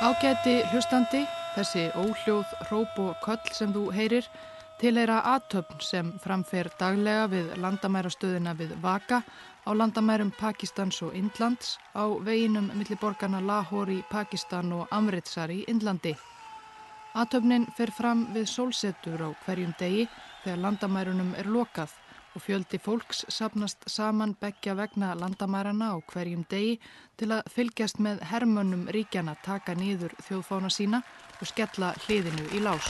Ágæti hlustandi, þessi óhljóð, hróp og köll sem þú heyrir tilheyra athöfn sem framfer daglega við landamærastöðina við Vaka á landamærum Pakistans og Indlands á veginum milli borgarna Lahore í Pakistan og Amritsar í Indlandi. Athöfnin fer fram við sólsetur á hverjum degi þegar landamærunum er lokað og fjöldi fólks safnast saman beggja vegna landamærana á hverjum degi til að fylgjast með hermönnum ríkjanna taka niður þjóðfána sína og skella hliðinu í lás.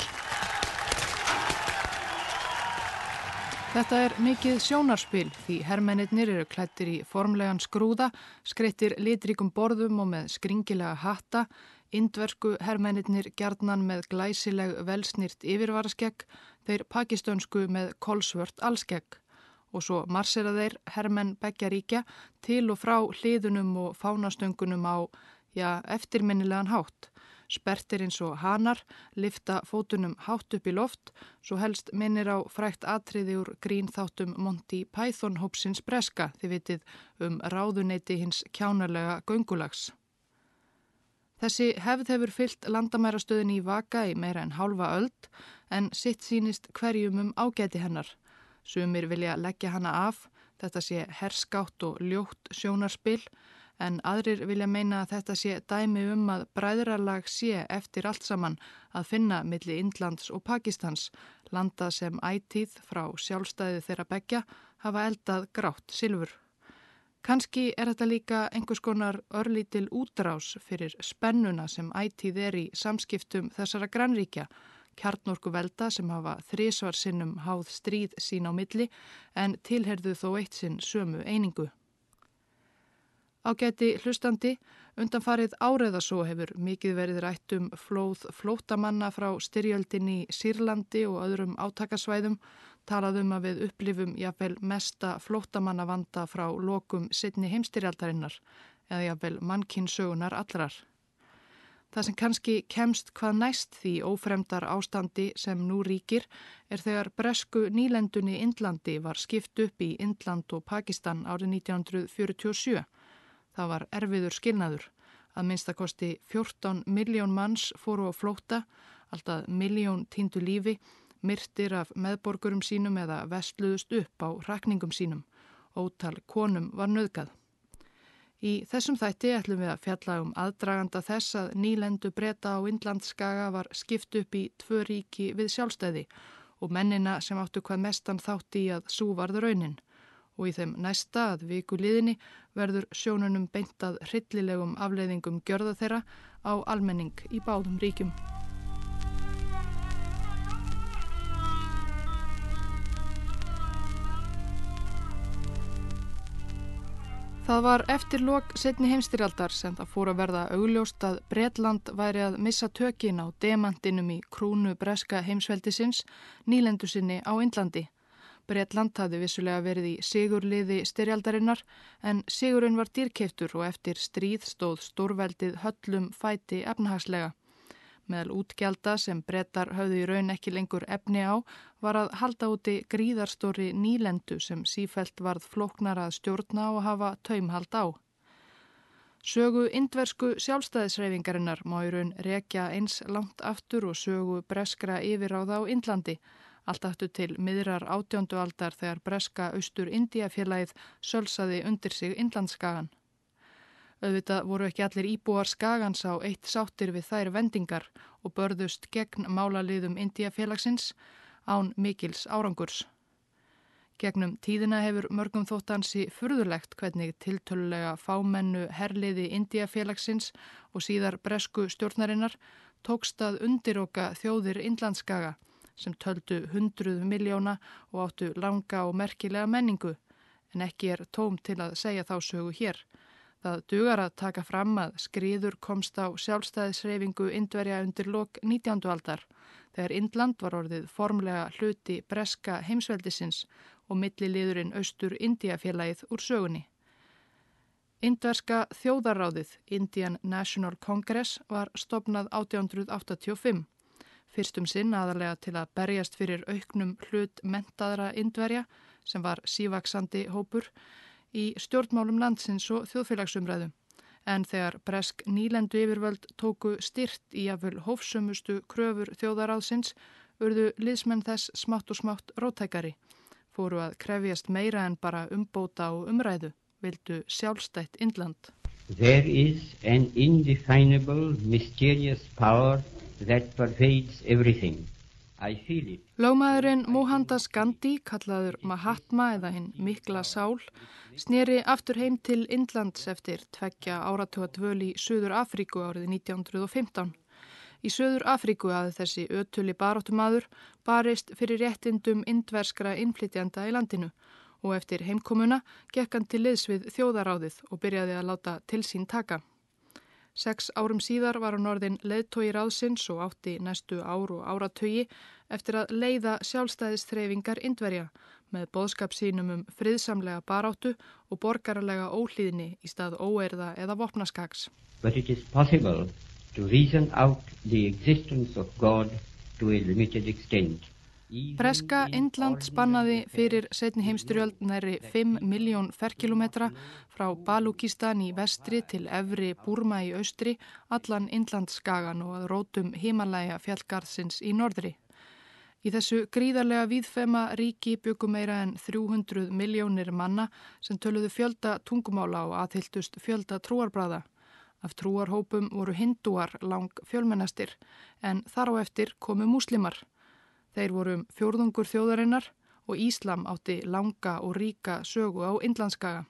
Þetta er mikið sjónarspil því hermennirnir eru klæddir í formlegan skrúða, skreyttir litríkum borðum og með skringilega hatta, indversku hermennirnir gjarnan með glæsileg velsnýrt yfirvaraskegg, þeir pakistönsku með kolsvört alskegg. Og svo marsera þeir hermenn beggja ríkja til og frá hliðunum og fánastöngunum á, eftirminnilegan hátt. Sperrtir eins og hanar, lyfta fótunum hátt upp í loft, svo helst minnir á frægt atriði úr grínþáttum Monty Python hópsins breska, þið vitið ráðuneyti hins kjánarlega göngulags. Þessi hefð hefur fylgt landamærastöðinni í Vaka í meira en hálfa öld, en sitt sýnist hverjum ágæti hennar. Sumir vilja leggja hana af, þetta sé herskátt og ljótt sjónarspil, en aðrir vilja meina að þetta sé dæmi að bræðralag sé eftir allt saman að finna milli Indlands og Pakistans, landa sem ætíð frá sjálfstæði þeirra beggja hafa eldað grátt silfur. Kannski er þetta líka einhvers konar örlítil útrás fyrir spennuna sem ætíð er í samskiptum þessara grannríkja, kjarnorkuvelda sem hafa þrisvar sinnum háð stríð sín á milli en tilheyrðu þó eitt sinn sömu einingu. Ágæti hlustandi, undanfarið áreða svo hefur mikið verið rætt flóð flóttamanna frá styrjöldinni í Sýrlandi og öðrum átakasvæðum, talað að við upplifum jafnvel mesta flóttamannavanda frá lokum seinni heimsstyrjaldarinnar eða jafnvel mannkynssögunar allrar. Það sem kannski kemst hvað næst því ófremdar ástandi sem nú ríkir er þegar bresku nýlendunni Indlandi var skipt upp í Indland og Pakistan árið 1947. Það var erfiður skilnaður. Að minnstakosti 14 milljón manns fóru á flótta, alltaf milljón týndu lífi, myrtir af meðborgurum sínum eða vestluðust upp á hrakningum sínum. Ótal konum var nauðgað. Í þessum þætti ætlum við að fjalla aðdraganda þess að nýlendu Breta á Indlandsskaga var skipt upp í 2 ríki við sjálfstæði og mennina sem áttu hvað mestan þátt í að sú varð raunin. Og í þeim næsta að viku liðinni verður sjónunum beint að hryllilegum afleiðingum gjörða þeirra á almenning í báðum ríkjum. Það var eftir lok seinni heimsstyrjaldar sem það fór að verða augljóst að Bretland væri að missa tökin á demantinum í krúnu breska heimsveldisins, nýlendu sinni á Indlandi. Bretland hafði vissulega verið í sigurliði styrjaldarinnar en sigurinn var dýrkeyptur og eftir stríð stóð stórveldið höllum fæti efnahagslega. Meðal útgjalda sem Bretar höfðu í raun ekki lengur efni á var að halda úti gríðarstóri nýlendu sem sífellt varð flóknara að stjórna og hafa taumhald á. Sögu indversku sjálfstæðishreyfingarinnar má í raun rekja eins langt aftur og sögu breskra yfirráða á Indlandi, allt aftur til miðrar 18. aldar þegar breska Austur-Indíafélagið sölsaði undir sig Indlandsskagann. Auðvitað voru ekki allir íbúar skagans á eitt sáttir við þær vendingar og börðust gegn málaliðum Indíafélagsins án mikils árangurs. Gegnum tíðina hefur mörgum þótt ansi furðulegt hvernig tiltölulega fámennu herliði Indíafélagsins og síðar bresku stjórnarinnar tókst að undiroka þjóðir Indlandsskaga sem töldu 100 milljóna og áttu langa og merkilega menningu, en ekki er tóm til að segja þá sögu hér. Það dugar að taka fram að skriður komst á sjálfstæðishreyfingu Indverja undir lok 19. aldar, þegar Indland var orðið formlega hluti breska heimsveldisins og milliliðurinn Austur-Indíafélagið úr sögunni. Indverska þjóðarráðið, Indian National Congress, var stofnað 1885. Fyrst sinn aðalega til að berjast fyrir auknum hlut menntaðra Indverja, sem var sívaxandi hópur, í stjórnmálum landsins og þjóðfélagsumræðu, En þegar bresk nýlendu yfirvöld tóku stirt í jafnvel hófsömustu kröfur þjóðaráðsins urðu liðsmenn þess smátt og smátt róttækari. Fóru að krefjast meira en bara umbóta og umræðu, vildu sjálfstætt Indland. There is an indefinable, mysterious power that pervades everything. I feel it. Lögmaðurinn Mohandas Gandhi, kallaður Mahatma eða hinn mikla sál, sneri aftur heim til Indlands eftir 2 áratuga dvöl í Suður Afríku árið 1915. Í Suður Afríku hafði þessi ötuli baráttumaður barist fyrir réttindum indverskra innflytjenda í landinu og eftir heimkomuna gekk hann til liðs við þjóðaráðið og byrjaði að láta til sín taka. 6 árum síðar var hann orðinn leiðtogi ráðsins og átti næstu ár og áratugi eftir að leiða sjálfstæðisþreifingar Indverja með boðskap sínum friðsamlega baráttu og borgaralega óhlýðni í stað óeirða eða vopnaskaks. But it is possible to reason out the existence of God to a limited extent. Breska Indland spannaði fyrir seinni heimsstyrjöld nærri 5 milljón ferkilometra frá Balúkistan í vestri til efri Burma í austri, allan Indlandsskagan og að rótum Himalaya fjallgarðsins í norðri. Í þessu gríðarlega víðfema ríki bjuggu meira en 300 milljónir manna sem töluðu fjölda tungumála og aðhylltust fjölda trúarbragða. Af trúarhópum voru hindúar lang fjölmennastir en þar á eftir komu múslimar. Þeir voru 4 þjóðarinnar og Íslam átti langa og ríka sögu á Indlandsskaga.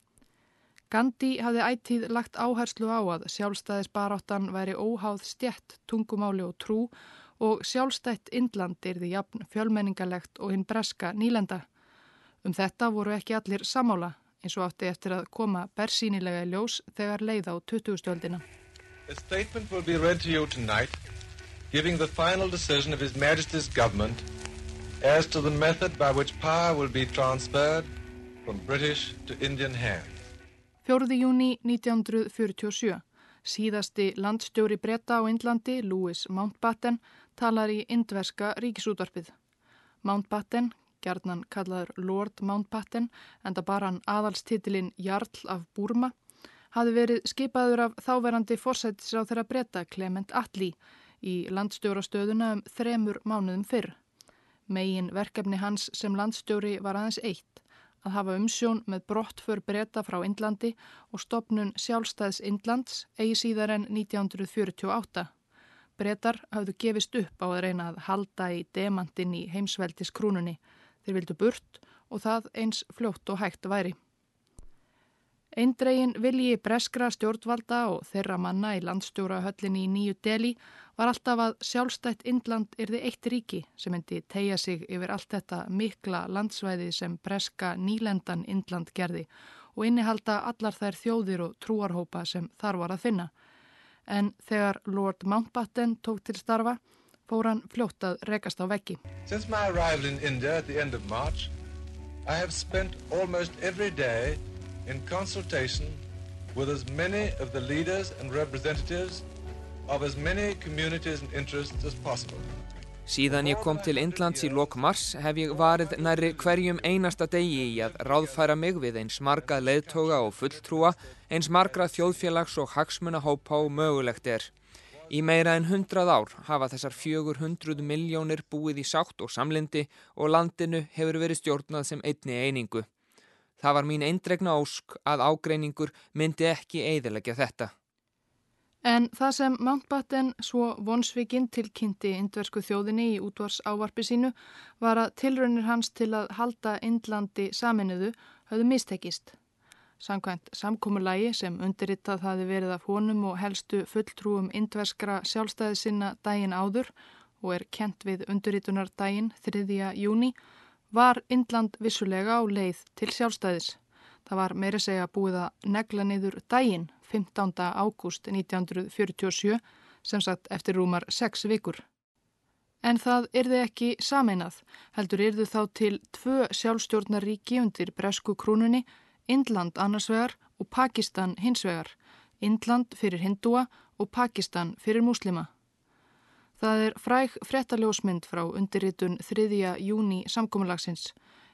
Gandhi hafði ætíð lagt áherslu á að sjálfstæðisbaráttan væri óháð stétt, tungumáli og trú og sjálfstætt Indland yrði jafn fjölmenningalegt og hinn breska nýlenda. Þetta voru ekki allir sammála, eins og átti eftir að koma bersýnilega í ljós þegar leið á 20. öldina. A statement will be read to you tonight, giving the final decision of His Majesty's government as to the method by which power will be transferred from British to Indian hands. 4. júní 1947. Síðasti landstjóri Breta á Indlandi, Louis Mountbatten, talar í indverska ríkisútvarpið. Mountbatten, gjarnan kallaður Lord Mountbatten, enda bar hann aðalstitilinn Jarl af Burma, hafði verið skipaður af þáverandi forsætisráðherra Breta Clement Attlee í landstjórastöðuna 3 mánuðum fyrr. Megin verkefni hans sem landstjóri var aðeins eitt, að hafa umsjón með brottför Breta frá Indlandi og stofnun sjálfstæðs Indlands eigi síðar en 1948. Bretar hafðu gefist upp á að reyna að halda í demantinn í heimsveldiskrúnunni. Þeir vildu burt og það eins fljótt og hægt væri. Eindregin vilji breskra stjórnvalda og þeirra manna í landstjórahöllinni í Nýju Delí var alltaf að sjálfstætt Indland yrði eitt ríki sem myndi teygja sig yfir allt þetta mikla landsvæði sem breska nýlendan Indland gerði og innihalda allar þær þjóðir og trúarhópa sem þar var að finna. En þegar Lord Mountbatten tók til starfa, fór hann fljótt að rekast á veggi. Since my arrival in India at the end of March, I have spent almost every day in consultation with as many of the leaders and representatives of as many communities and interests as possible. Síðan ég kom til Indlands í lok mars hef ég varið nærri hverjum einasta degi í að ráðfæra mig við eins marga leiðtoga og fulltrúa, eins margra þjóðfélags- og hagsmunahópa og mögulegt er. Í meira en 100 ár hafa þessar 400 milljónir búið í sátt og samlyndi og landinu hefur verið stjórnað sem einni einingu. Það var mín eindregna ósk að ágreiningur myndi ekki eyðileggja þetta. En það sem Mountbatten svo vonsvikinn tilkynnti indversku þjóðinni í útvarsávarpi sínu var að tilraunir hans til að halda Indlandi sameinuðu höfðu mistekist. Samkvæmt samkomulagi sem undirritað hafi verið af honum og helstu fulltrúum indverskra sjálfstæðissinna daginn áður og er kennt við undirritunardaginn 3. júní, var Indland vissulega á leið til sjálfstæðis. Það var meira segja búið að negla niður daginn 15. ágúst 1947, sem sagt eftir rúmar 6 vikur. En það yrði ekki sameinað, heldur yrðu þá til 2 sjálfstjórnarríki undir bresku krúnunni, Indland annars vegar og Pakistan hins vegar, Indland fyrir hindúa og Pakistan fyrir múslima. Það er fræg fréttaljósmynd frá undirritun 3. júní samkomulagsins.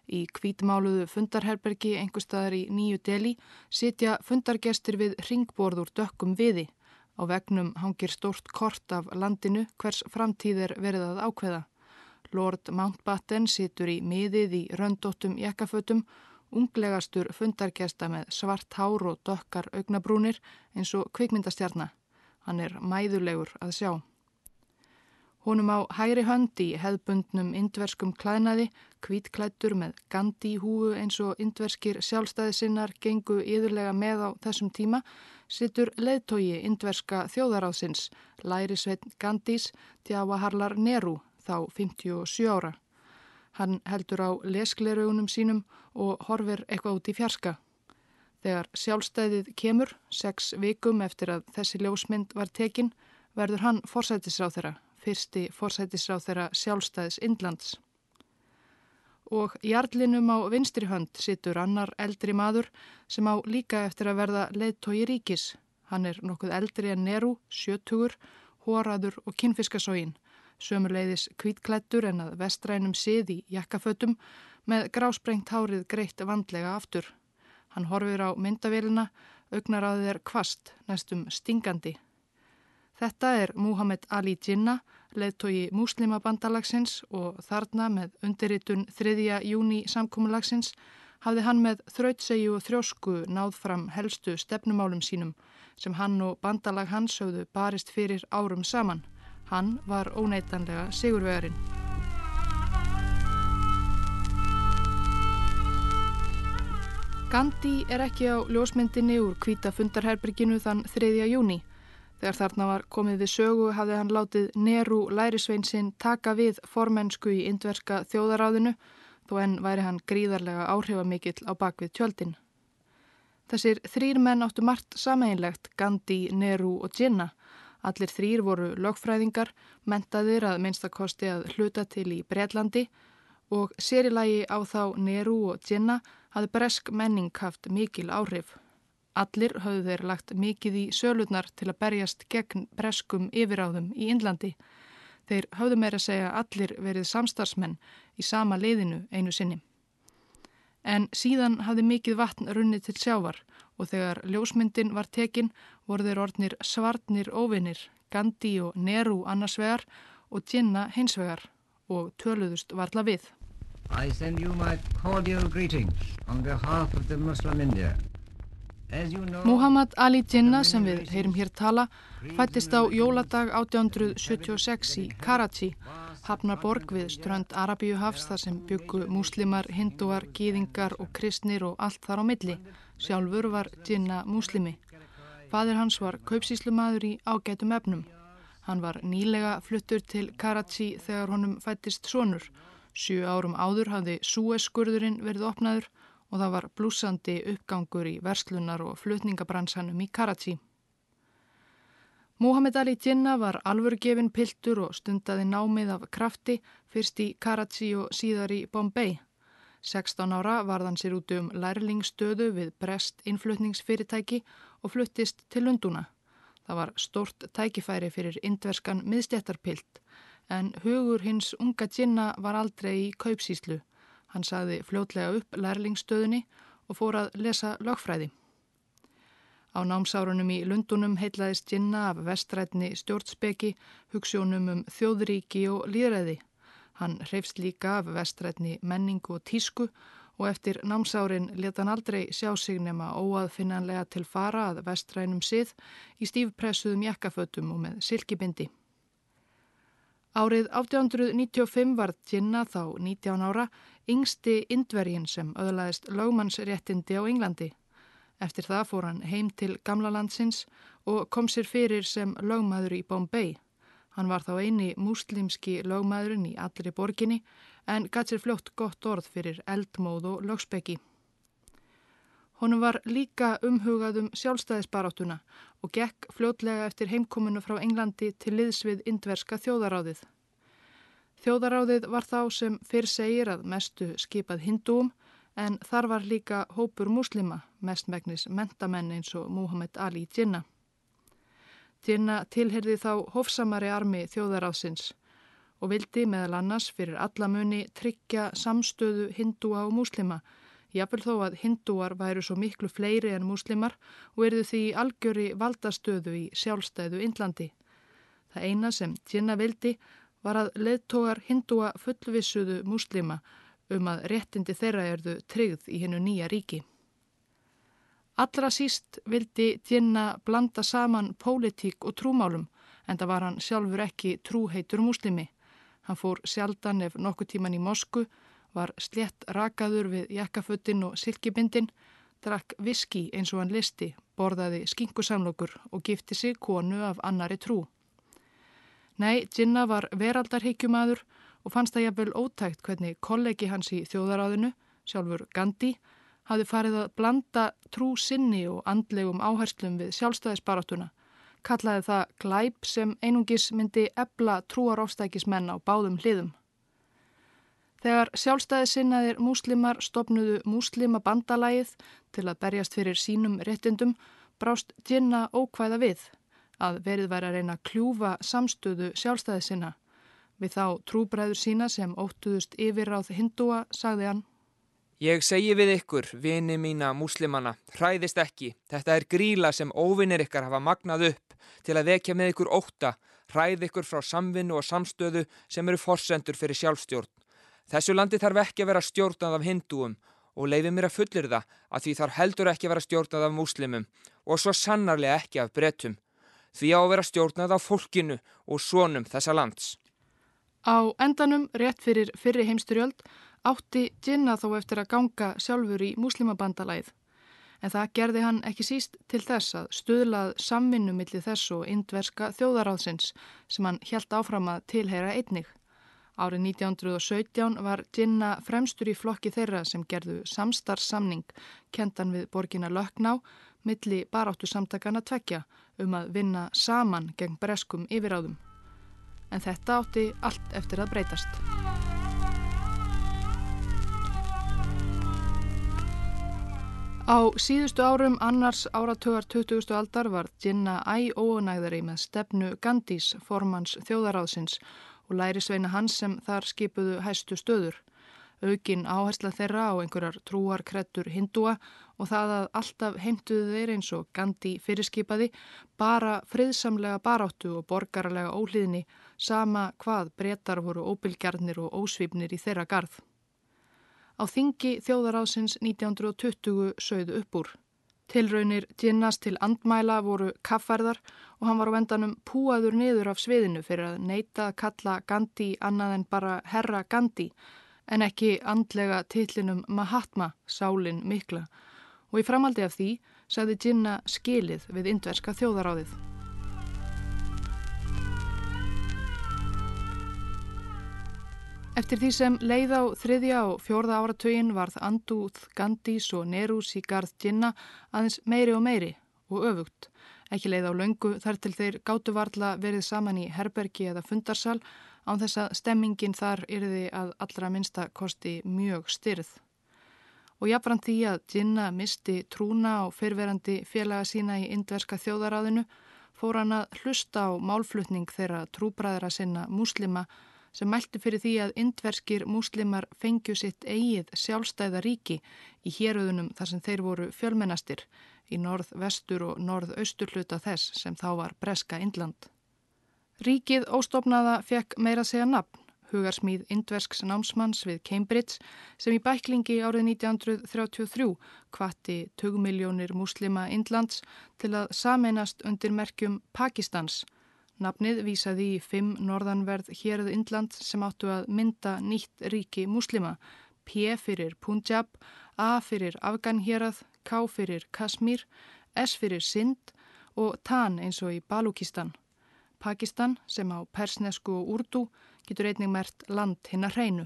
Í hvítmáluðu fundarherbergi einhverstaðar í Nýju Delí sitja fundargestir við hringborð úr dökkum viði. Á veggnum hangir stórt kort af landinu hvers framtíð verið að ákveða. Lord Mountbatten situr í miðið í röndóttum jakkafötum, unglegastur fundargesta með svart hár og dökkar augnabrúnir eins og kvikmyndastjarna. Hann mæðulegur að sjá. Honum á hægri hönd í hefðbundnum indverskum klæðnaði, hvítklæddur með Gandhi húfu eins og indverskir sjálfstæðisinnar gengu iðurlega með á þessum tíma, situr leiðtogi indverska þjóðaráðsins, lærisveinn Gandhis, Jawaharlal Nehru, þá 57 ára. Hann heldur á lesgleraugunum sínum og horfir eitthvað út í fjarska. Þegar sjálfstæðið kemur, 6 vikum eftir að þessi ljósmynd var tekin, verður hann forsætisráðherra, fyrsti forsætisráðherra sjálfstæðis Indlands. Og jarlinum á vinstri hönd situr annar eldri maður sem á líka eftir að verða leiðtogi ríkis. Hann nokkuð eldri en Nehru, 70, horaður og kynfiskasoginn, sömuleiðis hvítklæddur en að vestrænum sið í jakkafötum með grásprengt hárið greitt vandlega aftur. Hann horfir á myndavélina, augnaráðið hvasst, næstum stingandi. Þetta Muhammad Ali Jinnah, leiðtogi múslimabandalagsins og þarna með undirritun 3. júní samkomulagsins hafði hann með þrautsegju og þrjósku náð fram helstu stefnumálum sínum sem hann og bandalag hans höfðu barist fyrir árum saman. Hann var óneitanlega sigurvegarinn. Gandhi ekki á ljósmyndinni úr hvíta fundarherberginu þann 3. júní. Þegar þarna var komið við sögu hafði hann látið Nehru lærisvein sinn taka við formennsku í indverska þjóðaráðinu, þó enn væri hann gríðarlega áhrifamikill á bakvið tjöldin. Þessir 3 menn áttu margt sameiginlegt, Gandhi, Nehru og Jinnah. Allir 3 voru lögfræðingar, menntaðir að minnstakosti að hluta til í Bretlandi og sér í lagi á þá Nehru og Jinnah hafði bresk menning haft mikil áhrif. Allir höfðu þeir lagt mikið í sölurnar til að berjast gegn breskum yfiráðum í Indlandi. Þeir höfðu meira að segja allir verið samstarfsmenn í sama liðinu einu sinni. En síðan hafði mikið vatn runnið til sjávar og þegar ljósmyndin var tekin voru þeir orðnir svartnir óvinir, Gandhi og Nehru annars vegar og Jinnah hins vegar og töluðust varla við. I send you my cordial greetings on behalf of the Muslim India. Muhammad Ali Jinnah sem við heyrum hér tala fæddist á jóladag 1876 í Karachi, hafnarborg við strönd Arabíuhafs þar sem bjuggu múslimar, hindúar, gyðingar og kristnir og allt þar á milli. Sjálfur var Jinnah múslimi. Faðir hans var kaupsýslumaður í ágætum efnum. Hann var nýlega fluttur til Karachi þegar honum fæddist sonur. 7 árum áður hafði Suez-skurðurinn verið opnaður og það var blússandi uppgangur í verslunar- og flutningabransanum í Karachi. Muhammad Ali Jinnah var alvörugefinn piltur og stundaði námið af krafti, fyrst í Karachi og síðar í Bombay. 16 ára varð hann sér út lærlingsstöðu við breskt innflutningsfyrirtæki og fluttist til Lundúna. Það var stórt tækifæri fyrir indverskan miðstéttarpilt, en hugur hins unga Jinnah var aldrei í kaupsýslu. Hann sagði fljótlega upp lærlingsstöðunni og fór að lesa lögfræði. Á námsárunum í Lundúnum heillaðist Jinnah af vestrænni stjórnspeki, hugsjónum þjóðríki og lýðræði. Hann hreifst líka af vestrænni menningu og tísku og eftir námsárin lét hann aldrei sjá sig nema óaðfinnanlega til fara að vestrænum sið í stífpressuðum jakkafötum og með silkibindi. Árið 1895 var Jinnah þá 19 ára yngsti indverjinn sem öðlaðist lögmannsréttindi á Englandi. Eftir það fór hann heim til gamla landsins og kom sér fyrir sem lögmaður í Bombay. Hann var þá eini múslimski lögmaðurinn í allri borginni en gat sér fljótt gott orð fyrir eldmóð og lögspeki. Honum var líka umhugað sjálfstæðisbaráttuna og gekk fljótlega eftir heimkomunu frá Englandi til liðs við indverska þjóðaráðið. Þjóðaráðið var þá sem fyrr segir að mestu skipað hindúum en þar var líka hópur múslima, mestmegnis menntamenn eins og Muhammad Ali Jinnah. Jinnah tilheyrði þá hófsamari armi þjóðaráðsins og vildi meðal annars fyrir alla muni tryggja samstöðu hindúa og múslima, jafnvel þó að hindúar væru svo miklu fleiri en múslimar og yrðu því algjöri valdastöðu í sjálfstæðu Indlandi. Það eina sem Jinnah vildi var að leiðtogar hindúa fullvissuðu múslima að réttindi þeirra yrðu tryggð í hinu nýja ríki. Allra síst vildi Jinnah blanda saman pólitík og trúmálum, enda var hann sjálfur ekki trúheitur múslimi. Hann fór sjaldan ef nokkuð tíman í Moskvu, var slétt rakaður við jakkafötin og silkibindin, drakk viski eins og hann listi, borðaði skinkusamlokur og gifti sig konu af annari trú. Nei, Jinnah var veraldarhyggjumaður og fannst það jafnvel ótækt hvernig kollegi hans í þjóðaráðinu, sjálfur Gandhi, hafði farið að blanda trú sinni og andlegum áherslum við sjálfstæðisbaráttuna, kallaði það glæp sem einungis myndi efla trúarofstækismenn á báðum hliðum. Þegar sjálfstæðissinnaðir múslimar stofnuðu múslimabandalagið til að berjast fyrir sínum réttindum, brást Jinnah ókvæða við að verið væri að reyna að kljúfa samstöðu sjálfstæðissinna. Við þá trúbræður sína sem óttuðust yfirráð hindúa, sagði hann: Ég segi við ykkur, vini mína múslimana, hræðist ekki. Þetta er grýla sem óvinir ykkar hafa magnað upp til að vekja með ykkur ótta, hræð ykkur frá samvinnu og samstöðu sem eru forsendur fyrir sjálfstjórn. Þessu landi þarf ekki að vera stjórnað af hindúum og leyfi mér að fullyrða að því þarf heldur ekki að vera stjórnað af múslimum og svo sannarlega ekki af Bretum. Því á að vera stjórnað af fólkinu og sonum þessa lands. Á endanum, rétt fyrir fyrri heimsstyrjöld, átti Jinnah þó eftir að ganga sjálfur í múslimabandalagið. En það gerði hann ekki síst til þess að stuðlað samvinnu milli þess og indverska þjóðaráðsins sem hann hélt áfram að tilheyra einnig. Árið 1917 var Jinnah fremstur í flokki þeirra sem gerðu samstarfssamning kenndan við borgina Lucknow milli baráttusamtakana tveggja að vinna saman gegn breskum yfirráðum. En þetta átti allt eftir að breytast. Á síðustu árum annars áratugar 20. aldar var Jinnah æ óánægðari með stefnu Gandhis, formanns þjóðaráðsins, og lærisveina hans sem þar skipuðu hæstu stöður. Aukin áhersla þeirra á einhverjar trúarkreddur hindúa og það að alltaf heimtuðu þeir eins og Gandhi fyrirskipaði bara friðsamlega baráttu og borgaralega óhlýðni, sama hvað Bretar voru óbilgjarnir og ósvífnir í þeirra garð. Á þingi þjóðaráðsins 1920 sauðu upp úr. Tilraunir Jinnahs til andmæla voru kaffærðar og hann var á endanum púaður niður af sviðinu fyrir að neita að kalla Gandhi annað en bara herra Gandhi, en ekki andlega titlinum Mahatma, sálin mikla, og í framhaldi af því sagði Jinnah skilið við indverska þjóðaráðið. Eftir því sem leið á 3. og 4. áratuginn varð andúð Gandhis og Nehrus í garð Jinnah aðeins meiri og meiri og öfugt. Ekki leið á löngu þar til þeir gátu varla verið saman í herbergi eða fundarsal án þess að stemmingin þar yrði að allra minnsta kosti mjög stirð. Og jafnframt því að Jinnah misti trúna á fyrrverandi félaga sína í indverska þjóðaráðinu fór hann að hlusta á málflutning þeirra trúbræðra sinna múslima sem mælti fyrir því að indverskir múslimar fengju sitt eigið sjálfstæða ríki í héröðunum þar sem þeir voru fjölmennastir í norð-vestur og norð-austurhluta þess sem þá var breska Indland. Ríkið óstofnaða fekk meira að segja nafn, hugarsmíð indversks námsmanns við Cambridge sem í bæklingi árið 1933 hvatti tugmilljónir múslima Indlands til að sameinast undir merkjum Pakistans. Nafnið vísaði í 5 norðanverð héröð Indland sem áttu að mynda nýtt ríki múslima, P fyrir Punjab, A fyrir Afganhérað, K fyrir Kashmir, S fyrir Sind og Tan eins og í Balúkistan. Pakistan, sem á persnesku og úrdú, getur einnig merkt land hinna hreinu.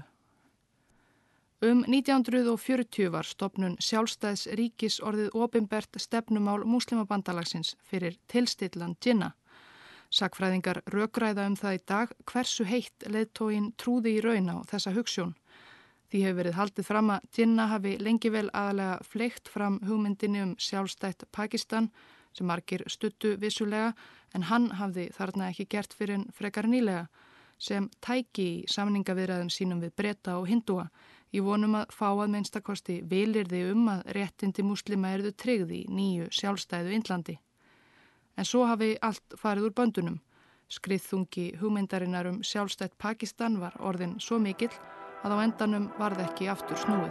1940 var stofnun sjálfstæðs ríkis orðið opinbert stefnumál múslimabandalagsins fyrir tilstillan Jinnah. Sakfræðingar rökræða það í dag hversu heitt leiðtoginn trúði í raun á þessa hugsjón. Því hefur verið haldið fram að Jinnah hafi lengi vel aðalega fleygt fram hugmyndinni sjálfstætt Pakistan sem margir studdu vissulega en hann hafði þarna ekki gert fyrir en frekar nýlega. sem tæki í samningaviðræðum sínum við Breta og Hindúa í vonum að fá að minnstakosti vilyrði að réttindi múslima yrðu tryggð í nýju sjálfstæðu Indlandi. En svo hafi allt farið úr böndunum. Skriðþungi hugmyndarinnar sjálfstætt Pakistan var orðin svo mikill að á endanum varð ekki aftur snúið.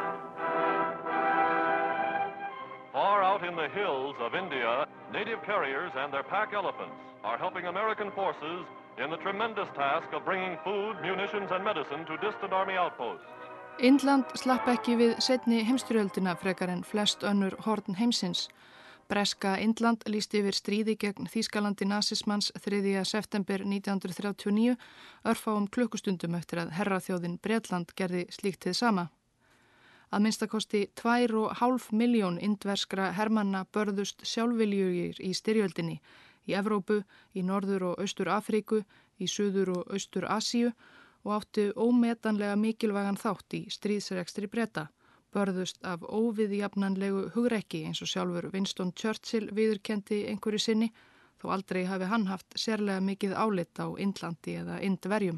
Far out in the hills of India, native carriers and their pack elephants are helping American forces in the tremendous task of bringing food, munitions and medicine to distant army outposts. Indland slapp ekki við seinni heimsstyrjöldina frekar en flest önnur horn heimsins. Breska Indland lýsti yfir stríði gegn Þýskalandi nasismans 3. september 1939 örfáum klukkustundum eftir að herraþjóðin Bretland gerði slíkt hið sama. Að minnstakosti 2,5 milljón indverskra hermanna börðust sjálfviljugir í styrjöldinni í Evrópu, í Norður- og Austur-Afríku, í Suður- og Austur-Asíu og áttu ómetanlega mikilvægan þátt í stríðsrekstri Breta, börðust af óviðjafnanlegu hugrekki eins og sjálfur Winston Churchill viðurkenndi einhverju sinni, þó aldrei hafi hann haft sérlega mikið álit á Indlandi eða Indverjum.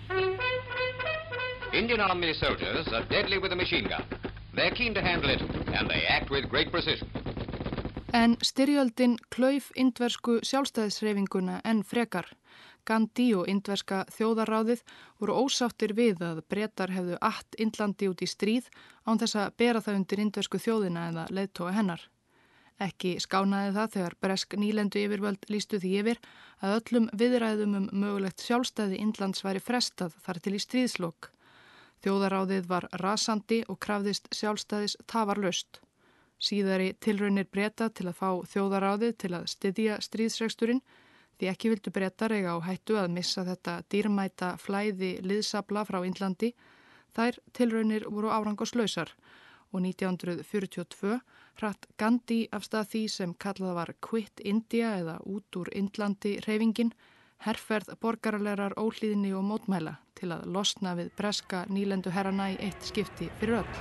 Indian Army soldiers are deadly with a machine gun. They're keen to handle it and they act with great precision. En styrjöldin klauf indversku sjálfstæðishreyfinguna enn frekar. Gandhi og indverska þjóðarráðið voru ósáttir við að Bretar hefðu att Indlandi út í stríð án þess að bera það undir indversku þjóðina eða leiðtoga hennar. Ekki skánaði það þegar bresk nýlendu yfirvöld lýstu því yfir að öllum viðræðum mögulegt sjálfstæði Indlands væri frestað þar til í stríðslok. Þjóðarráðið var rasandi og krafðist sjálfstæðis tafarlaust. Síðari tilraunir Breta til að fá þjóðarráðið til að styðja stríðsreksturinn því ekki vildu Bretar eiga á hættu að missa þetta dýrmæta flæði liðsafla frá Indlandi. Þær tilraunir voru árangurslausar og 1942 hratt Gandhi af stað því sem kallað var Quit India eða út úr Indlandi hreyfingin, herferð borgaralegar óhlýðni og mótmæla til að losna við breska nýlendu herrana í eitt skipti fyrir öll.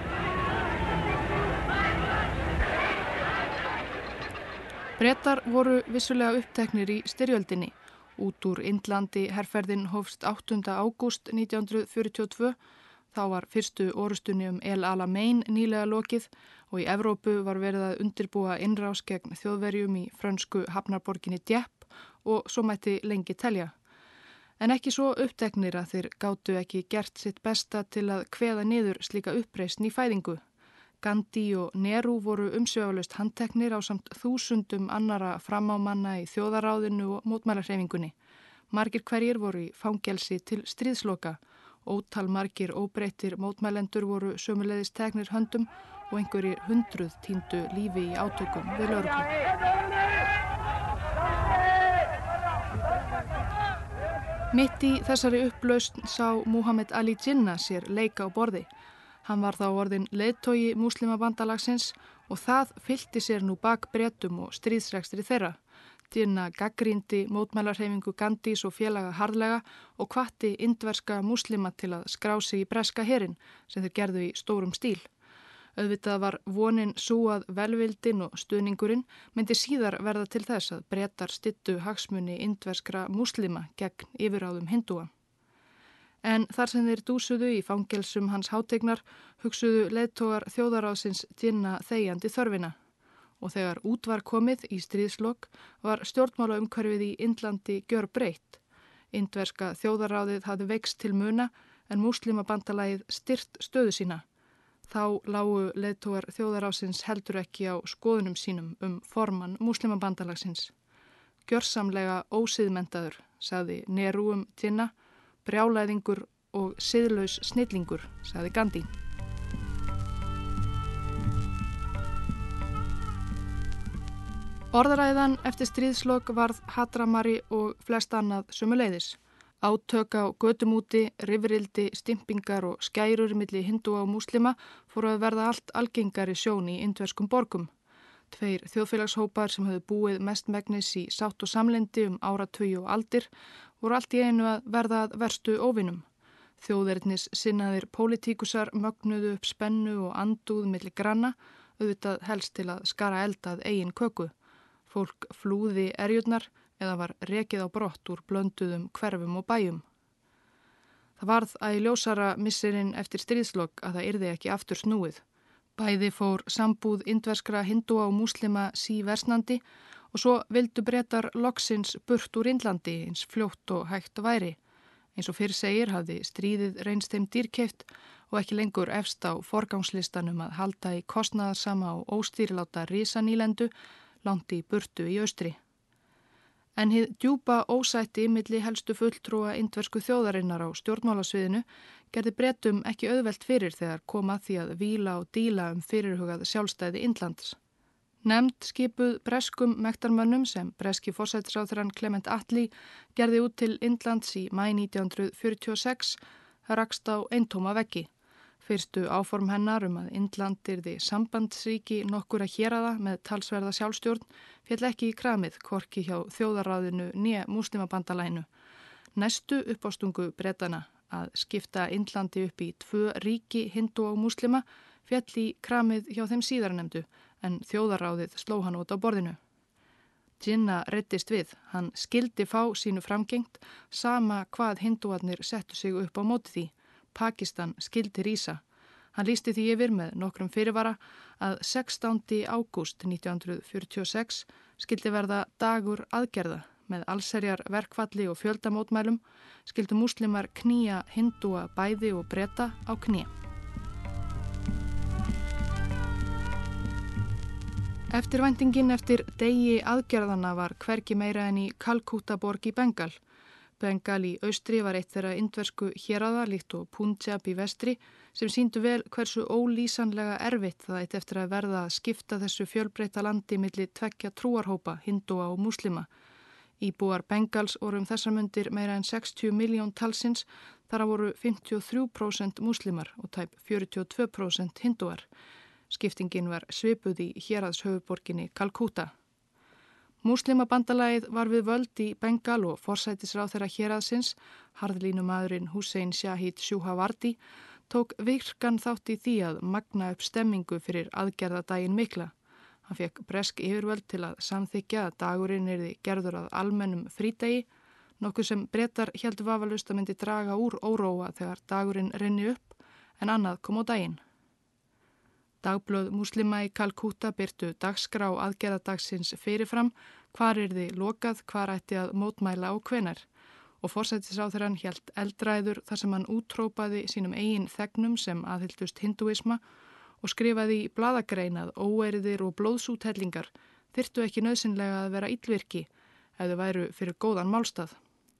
Bretar voru vissulega uppteknir í styrjöldinni. Út úr Indlandi herferðin hófst 8. ágúst 1942. Þá var fyrstu orustunni El Alamein nýlega lokið og í Evrópu var verið að undirbúa innrás gegn Þjóðverjum í frönsku hafnarborginni Dieppe og svo mætti lengi telja. En ekki svo uppteknir að þeir gátu ekki gert sitt besta til að kveða niður slíka uppreisn í fæðingu. Gandhi og Nehru voru umsvifalaust handteknir ásamt þúsundum annara framámanna í þjóðaráðinu og mótmælahreyfingunni. Margir hverjir voru í fangelsi til stríðsloka. Ótal margir óbreyttir mótmælendur voru sömuleiðis teknir höndum og einhverjir 100 týndu lífi í átökum við lögreglu. Mitt í þessari upplausn sá Muhammad Ali Jinnah sér leika á borði. Hann var þá orðinn leiðtogi múslimabandalagsins og það fyllti sér nú bak Bretum og stríðsrekstri þeirra. Jinnah gagnrýndi mótmælarhreyfingu Gandhis og félaga harðlega og hvatti indverska múslima til að skrá sig í breska herinn sem þeir gerðu í stórum stíl. Auðvitað var vonin sú að velvildin og stuðningurinn myndi síðar verða til þess að Bretar styttu hagsmuni indverskra múslima gegn yfirráðum hindúa. En þar sem þeir dúsuðu í fangelsum hans hátignar hugsuðu leiðtogar þjóðaráðsins Jinnah þegjandi þörfina. Og þegar út var komið í stríðslok var stjórnmálaumhverfið í Indlandi gjörbreytt. Indverska þjóðaráðið hafði veikst til muna en múslimabandalagið styrt stöðu sína. Þá lágu leiðtogar þjóðaráðsins heldur ekki á skoðunum sínum formann múslimabandalagsins. Gjörsamlega ósiðmenntaður, sagði Nehru Jinnah, brjálæðingur og siðlaus snillingur, sagði Gandhi. Orðræðan eftir stríðslok varð hatramari og flest annað sömuleiðis. Átök á götum úti, rifrildi, stympingar og skærur milli hindúa og múslima fóru að verða allt algengari sjón í indverskum borgum. 2 þjóðfélagshópar sem höfðu búið mestmegnis í sátt og samlyndi áratugi og aldir voru allt í einu að verða að verstu óvinum. Þjóðernis sinnaðir pólitíkusar mögnuðu upp spennu og andúð milli granna, auðvitað helst til að skara eld að eigin köku. Fólk flúði erjurnar eða var rekið á brott úr blönduðum hverfum og bæjum. Það varð að í ljósara missirinn eftir stríðslok að það yrði ekki aftur snúið. Bæði fór sambúð indverskra hindúa og múslima síversnandi og svo vildu Bretar loksins burt úr Indlandi eins fljótt og hægt væri. Eins og fyrr segir hafði stríðið reynst þeim dýrkeypt og ekki lengur efst á forgangslistanum að halda í kostnaðarsama og óstýriláta risanýlendu langt í burtu í austri. En hið djúpa ósætti milli helstu fulltrúa indversku þjóðarinnar á stjórnmálasviðinu gerði Bretum ekki auðvelt fyrir þegar kom að því að víla og díla fyrirhugað sjálfstæði Indlands. Nefnd skipuð breskum mektarmönnum sem breski forsætisráðherrann Clement Attlee gerði út til Indlands í maí 1946 rakst á eintóma veggi. Fyrstu áform hennar að Indland yrði sambandsríki nokkura héraða með talsverða sjálfstjórn féll ekki í kramið hvorki hjá þjóðarráðinu né múslimabandalaginu. Næstu uppástungu Bretana að skipta Indlandi upp í 2 ríki hindúa og múslima féll í kramið hjá þeim síðarnefndu en þjóðarráðið sló hann út á borðinu. Jinnah reiddist við, hann skildi fá sínu framgengt sama hvað hindúarnir settu sig upp á móti því. Pakistan skildi rísa. Hann lýsti því yfir með nokkrum fyrirvara að 16. ágúst 1946 skildi verða dagur aðgerða með allserjar verkfalli og fjöldamótmælum skildu múslimar knýja hindúa bæði og Breta á kné. Eftirvæntingin eftir degi aðgerðana var hvergi meira en í Kalkúta borg í Bengal. Bengal í austri var eitt þeirra indversku héraða líkt og Punjab í vestri sem sýndu vel hversu ólýsanlega erfitt það eitt eftir að verða að skipta þessu fjölbreyta landi milli 2 trúarhópa, hindúa og múslima. Íbúar Bengals voru þessar mundir meira en 60 milljón talsins, þar voru 53% múslimar og tæp 42% hindúar. Skiptingin var svipuð í héraðshöfuborginni Kalkúta. Múslimabandalagið var við völd í Bengal og forsætisráðherra héraðsins, harðlínumaðurinn Hussein Shahid Shuhawardi, tók virkan þátt í því að magna upp stemmingu fyrir aðgerðadaginn mikla. Hann fekk bresk yfirvöld til að samþykkja að dagurinn yrði gerður að almennum frídegi, nokkuð sem Bretar héldu vafalaust að myndi draga úr óróa þegar dagurinn rynni upp, en annað kom á daginn. Dagblöð múslima í Kalkúta birtu dagskrá aðgerðadagsins fyrirfram, hvar yrði lokað, hvar ætti að mótmæla og hvenær. Og forsætisráðherrann hélt eldræður þar sem hann útrópaði sínum eigin þegnum sem aðhylltust hindúisma og skrifaði í blaðagrein að óeirðir og blóðsúthellingar þyrftu ekki nauðsynlega að vera illvirki ef þau væru fyrir góðan málstað.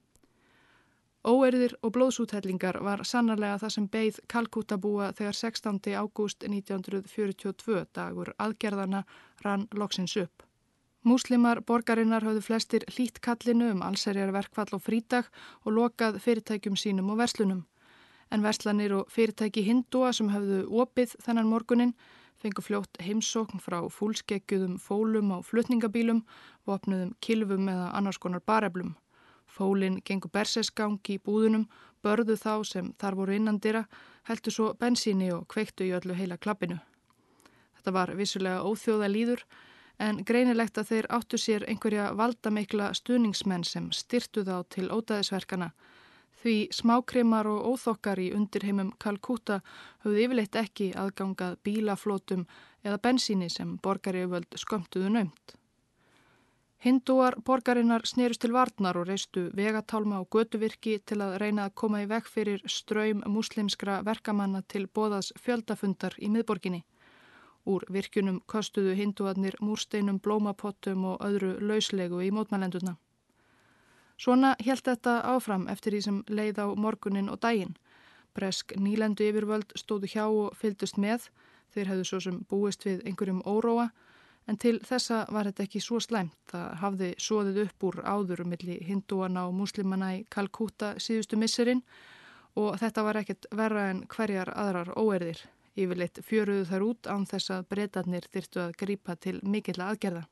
Óeirðir og blóðsúthellingar var sannarlega það sem beið Kalkútabúa þegar 16. ágúst 1942 dagur aðgerðana rann loksins upp. Múslimar borgarinnar höfðu flestir hlýtt kallinu allserjar verkfall og frídag og lokað fyrirtækjum sínum og verslunum. En verslanir og fyrirtæki hindúa sem höfðu opið þennan morgunin fengu fljótt heimsókn frá fúlskeggjuðum fólum á flutningabílum, vopnuðum kylfum eða annars konar bareflum. Fólin gengu bersesgang í búðunum, börðu þá sem þar voru innandyra, heldu svo bensíni og kveiktu í öllu heila klappinu. Þetta var vissulega óþjóða líður, en greinilegt að þeir áttu sér einhverja valdamikla stuðningsmenn sem styrtu þá til ódæðisverkana. Því smákrimar og óþokkar í undirheimum Kalkúta höfðu yfirleitt ekki aðgangað bílaflótum eða bensíni sem borgaryfirvöld skömmtuðu naumt. Hindúar borgarinnar snerust til varnar og reistu vegatálma og götuvirki til að reyna að koma í veg fyrir straum múslimskra verkamanna til boðaðs fjöldafundar í miðborginni. Úr virkjunum köstuðu hindúarnir múrsteinum, blómapottum og öðru lauslegu í mótmælendurna. Svona hélt þetta áfram eftir því sem leið á morgunin og daginn. Bresk nýlendu yfirvöld stóðu hjá og fylgdust með, þeir hefðu svo sem búist við einhverjum óróa, en til þessa var þetta ekki svo slæmt. Það hafði soðið upp úr áður milli hindúana og múslimana í Kalkúta síðustu misserinn og þetta var ekkert verra en hverjar aðrar óeirðir. Yfirleitt fjöruðu þær út án þess að Bretarnir þyrftu að grípa til mikilla aðgerða.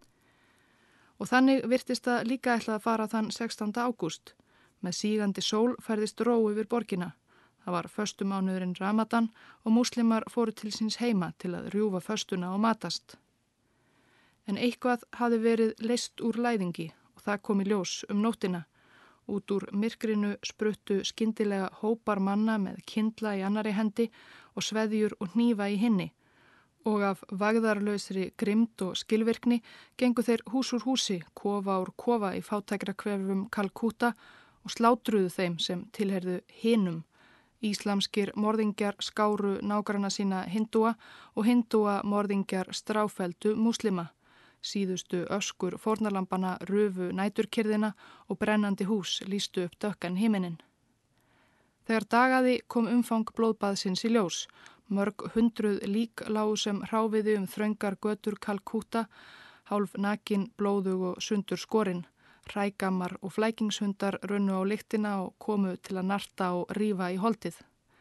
Og þannig virtist það líka ætla að fara þann 16. ágúst. Með sígandi sól færðist ró yfir borgina. Það var föstumánuðurinn Ramadan og múslimar fóru til síns heima til að rjúfa föstuna og matast. En eitthvað hafði verið leyst úr læðingi og það kom í ljós nóttina. Út úr myrkrinu spruttu skyndilega hópar manna með kyndla í annari hendi og sveðjur og hnífa í hinni. Og af vægðarlausri grimmd og skilvirkni gengu þeir hús úr húsi, kofa úr kofa í fátækrahverfum Kalkúta og slátruðu þeim sem tilheyrðu hinum. Íslamskir morðingjar skáru nágranna sína hindúa og hindúa morðingjar stráfelldu múslima. Síðustu öskur fórnarlampana rufu næturkyrðina og brennandi hús lýstu upp dökkan himinin. Þegar dagaði kom umfang blóðbaðsins í ljós. Mörg hundruð lík lágu sem hráfiði þröngar götur Kalkúta, hálf nakin, blóðug og sundur skorin. Hrægammar og flækingshundar runnu á lyktina og komu til að narta og rífa í holdið.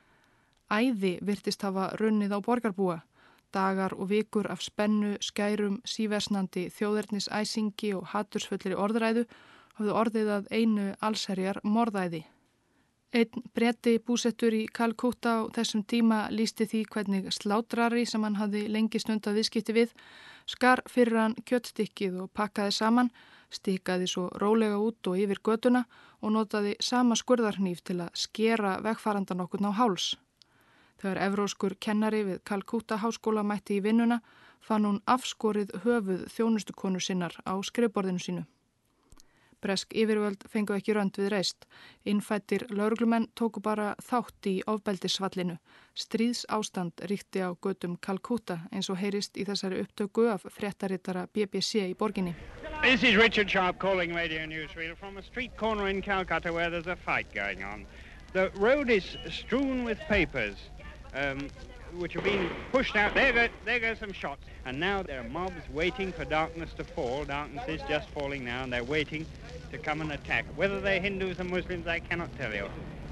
Æði virtist hafa runnið á borgarbúa. Dagar og vikur af spennu, skærum, síversnandi þjóðernisæsingi og hatursfullri orðræðu hafðu orðið að einu allsherjar morðæði. Einn Breti búsettur í Kalkúta á þessum tíma lýsti því hvernig slátrari sem hann hafði lengi stundað viðskipti við skar fyrir hann kjötstykkið og pakkaði saman, stikaði svo rólega út og yfir götuna og notaði sama skurðarhníf til að skera vegfarandan okkurn á háls. Þegar evróskur kennari við Kalkúta háskóla mætti í vinnuna fann hún afskorið höfuð þjónustukonu sinnar á skrifborðinu sínu. Bresk yfirvöld fengu ekki rönd við reist. Innfættir lögreglumenn tóku bara þátt í ofbeldissvallinu. Stríðsástand ríkti á götum Kalkúta eins og heyrist í þessari upptöku af fréttaritara BBC í borginni. This is Richard Sharp calling Radio Newsreel from a street corner in Calcutta where there's a fight going on. The road is strewn with papers which have been pushed out. There go some shots. And now there are mobs waiting for darkness to fall. Darkness is just falling now and they're waiting to come and attack. Whether they're Hindus or Muslims, I cannot tell you.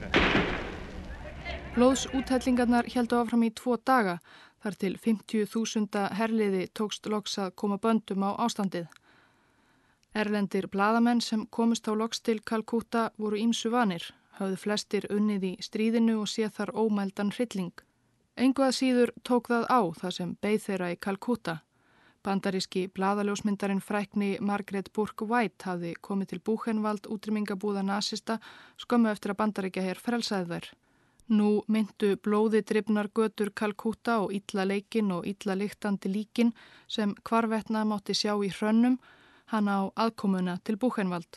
Blóðsúthellingarnar héldu áfram í 2 daga. Þar til 50.000 herliði tókst loks að koma böndum á ástandið. Erlendir blaðamenn sem komust á loks til Kalkúta voru ýmsu vanir. Höfðu flestir unnið í stríðinu og séð þar ómældan hrylling. Engu að síður tók það á það sem beið þeirra í Kalkúta. Bandaríski blaðaljósmyndarinn frækni Margaret Bourke White hafði komið til Buchenwald útrýmingabúða nasista skömmu eftir að Bandaríkjaher frelsaði þær. Nú myndu blóði drifnar götur Kalkúta og illa leikinn og illa lyktandi líkin sem hvarvetna mátti sjá í hrönnum hann á aðkomuna til Buchenwald.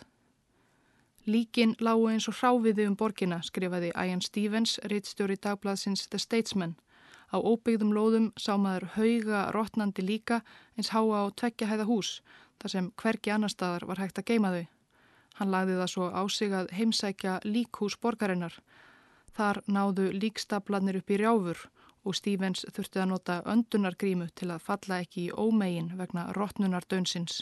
Líkin lágu eins og hráviði borgina, skrifaði Ian Stevens, ritstjóri dagblaðsins The Statesman. Á óbyggðum lóðum sá maður hauga rotnandi líka eins háa á 2 hæða hús, þar sem hvergi annar staðar var hægt að geyma þau. Hann lagði það svo á sig að heimsækja líkhús borgarinnar. Þar náðu líkstaplarnir upp í rjáfur og Stevens þurfti að nota öndunargrímu til að falla ekki í ómegin vegna rotnunar dönsins.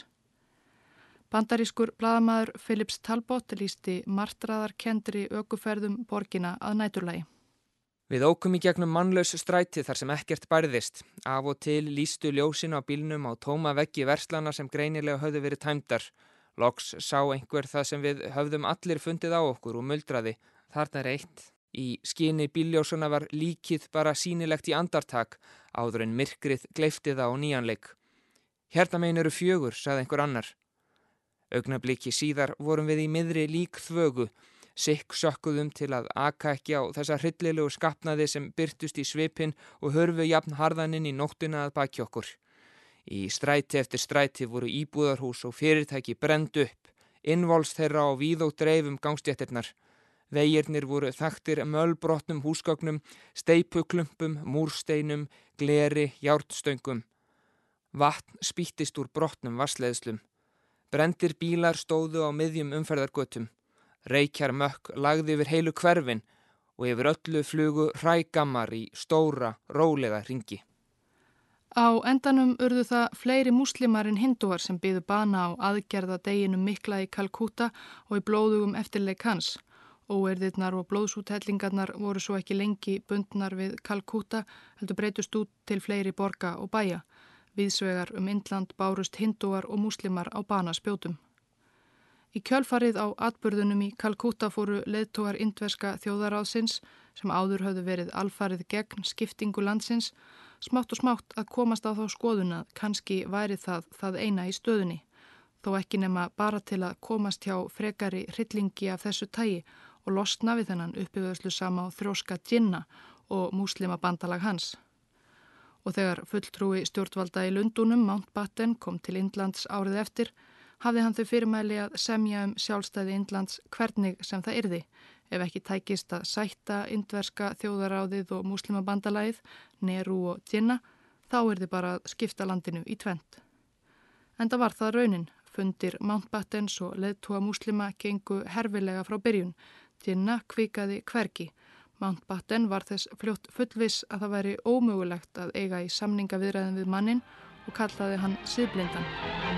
Bandarískur blaðamaður Phillips Talbot lýsti martraðarkendri ökuferðum borgina að næturlagi. Við ókum í gegnum mannlaus stræti þar sem ekkert bærðist. Af og til lýstu ljósin á bílnum á tóma veggi verslana sem greinilega höfðu verið tæmdar. Loks sá einhver það sem við höfðum allir fundið á okkur og muldraði. Þarna er eitt. Í skini bílljósuna var líkið bara sýnilegt í andartak áður en myrkrið gleypti það á nýjanleik. Hérna megin eru 4, sagði einhver annar. Augnabliki síðar vorum við í miðri líkþvögu. Sikksökkuðum til að aka ekki á þessa hryllilegu skapnaði sem birtust í svipinn og hörfu jafn harðaninn í nóttina að baki okkur. Í stræti eftir stræti voru íbúðarhús og fyrirtæki brennd upp, innvols þeirra á víð og dreifum gangstéttirnar. Vegirnir voru þaktir mölbrotnum húsgögnum, steipuklumpum, múrsteinum, gleri, járnstöngum. Vatn spýttist úr brotnum vatnsleiðslum. Brenndir bílar stóðu á miðjum umferðargötum. Reykjar mökk lagði yfir heilu hverfin og yfir öllu flugu hrægammar í stóra, rólega hringi. Á endanum urðu það fleiri múslimar en hindúar sem biðu bana á aðgerðadeginum mikla í Kalkúta og í blóðugum eftirleik hans. Óeirðirnar og blóðsúthellingarnar voru svo ekki lengi bundnar við Kalkúta, heldur breytust út til fleiri borga og bæja. Víðsvegar Indland bárust hindúar og múslimar á banaspjótum. Í kjölfarið á atburðunum í Kalkúta fóru leiðtogar indverska þjóðaráðsins sem áður höfðu verið alfarið gegn skiptingu landsins, smátt og smátt að komast á þá skoðun að kannski væri það eina í stöðunni, þó ekki nema bara til að komast hjá frekari hryllingi af þessu tagi og losna við þennan uppbyggðslu sama á þrjóska Jinnah og múslimabandalag hans. Og þegar fulltrúi stjórnvalda í Lundúnum, Mountbatten, kom til Indlands árið eftir, hafði hann þau fyrirmæli að semja sjálfstæði Indlands hvernig sem það yrði, ef ekki tækist að sætta indverska þjóðaráðið og múslimabandalagið, Nehru og Jinnah, þá yrði bara að skipta landinu í tvennt. Enda var það raunin, fundir Mountbattens og leiðtoga múslima gengu herfilega frá byrjun, Jinnah kvikaði hvergi. Mountbatten var þess fljótt fullviss að það væri ómögulegt að eiga í samningaviðræðum við mannin og kallaði hann siðblindan.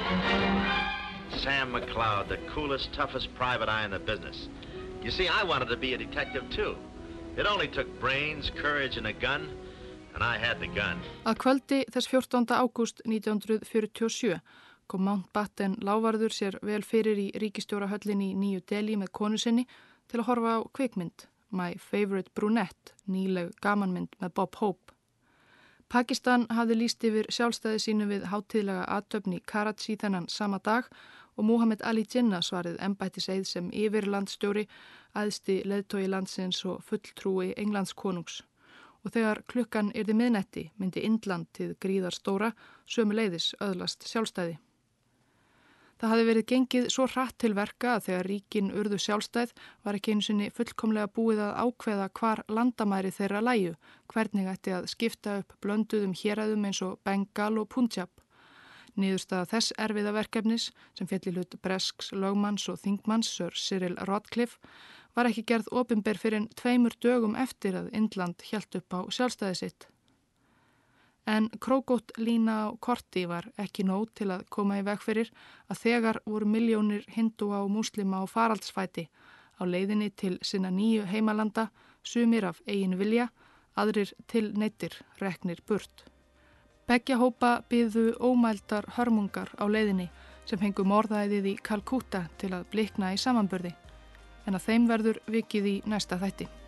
Sam McLeod, the coolest, toughest private eye in the business. You see, I wanted to be a detective too. It only took brains, courage and a gun, and I had the gun. Að kvöldi þess 14. ágúst 1947 kom Mountbatten lávarður sér vel fyrir í ríkisstjórahöllinni í Nýju Delhi með konu sinni til að horfa á kvikmynd, My Favorite Brunette, nýleg gamanmynd með Bob Hope. Pakistan hafði lýst yfir sjálfstæði sínu við hátíðlega athöfn í Karachi þennan sama dag og Muhammad Ali Jinnah svarið embættiseið sem yfirlandstjóri, æðsti leiðtogi landsins og fulltrúi Englandskonungs. Og þegar klukkan yrði miðnætti myndi Indland til gríðarstóra sömuleiðis öðlast sjálfstæði. Það hafði verið gengið svo hratt til verka að þegar ríkin urðu sjálfstæð var ekki einu sinni fullkomlega búið að ákveða hvar landamæri þeirra lægju, hvernig ætti að skipta upp blönduðum héræðum eins og Bengal og Punjab. Niðurstaða þess erfiða verkefnis, sem féll í hlut bresks lögmanns og þingmanns Sir Cyril Rodcliffe, var ekki gerð opinber fyrr en 2 dögum eftir að Indland hélt upp á sjálfstæði sitt. En krókótt lína á korti var ekki nóg til að koma í veg fyrir að þegar voru milljónir hindúa og múslima á faraldsfæti á leiðinni til sinna nýju heimalanda, sumir af eigin vilja, aðrir til neittir, reknir burt. Beggja hópa biðu ómældar hörmungar á leiðinni sem hengu morðæðið í Kalkúta til að blikna í samanburði, en að þeim verður vikið í næsta þætti.